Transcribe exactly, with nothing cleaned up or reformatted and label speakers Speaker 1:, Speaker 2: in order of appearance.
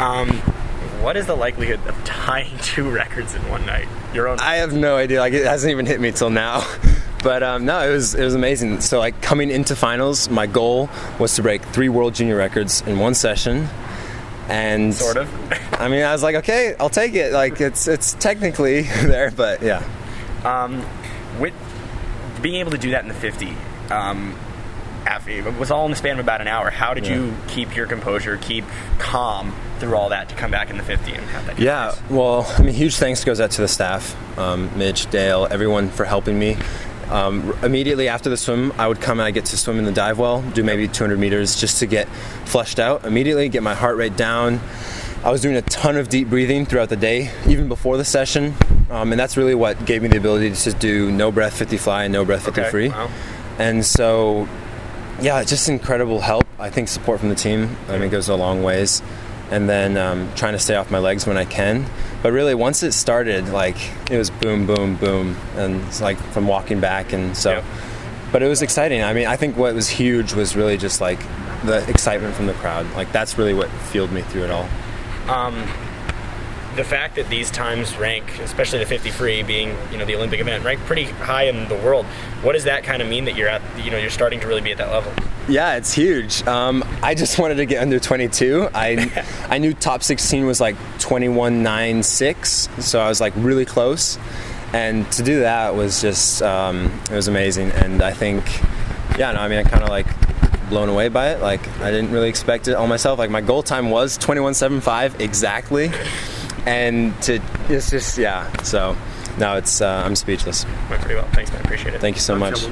Speaker 1: Um, what is the likelihood of tying two records in one night? Your own?
Speaker 2: I have no idea. Like, it hasn't even hit me till now. But um, no, it was it was amazing. So like coming into finals, my goal was to break three world junior records in one session. And
Speaker 1: sort of.
Speaker 2: I mean, I was like, okay, I'll take it. Like, it's it's technically there, but yeah.
Speaker 1: Um, with being able to do that in the fifty, um, after, it was all in the span of about an hour. How did yeah. you keep your composure, keep calm through all that to come back in the fifty and have that?
Speaker 2: Yeah, race? Well, I mean, huge thanks goes out to the staff, um, Mitch, Dale, everyone for helping me. Um, immediately after the swim, I would come and I get to swim in the dive well, do maybe two hundred meters just to get flushed out immediately, get my heart rate down. I was doing a ton of deep breathing throughout the day, even before the session, um, and that's really what gave me the ability to do no breath fifty fly and no breath fifty
Speaker 1: okay.
Speaker 2: free.
Speaker 1: Wow.
Speaker 2: And so, yeah, just incredible help. I think support from the team, I mean, goes a long ways. And then um, trying to stay off my legs when I can. But really, once it started, like, it was boom, boom, boom. And it's like from walking back. And so, yeah. But it was exciting. I mean, I think what was huge was really just like the excitement from the crowd. Like, that's really what fueled me through it all.
Speaker 1: Um, the fact that these times rank, especially the fifty free being, you know, the Olympic event, rank pretty high in the world. What does that kind of mean that you're at, you know, you're starting to really be at that level?
Speaker 2: Yeah, it's huge. Um, I just wanted to get under twenty-two. I I knew top sixteen was like twenty-one nine six, so I was like really close. And to do that was just, um, it was amazing. And I think, yeah, no, I mean, I kind of like blown away by it. Like, I didn't really expect it on myself. Like, my goal time was twenty-one seventy-five exactly. And to, it's just, yeah. So, no, it's, uh, I'm speechless.
Speaker 1: Went pretty well. Thanks, man. Appreciate it.
Speaker 2: Thank you so much.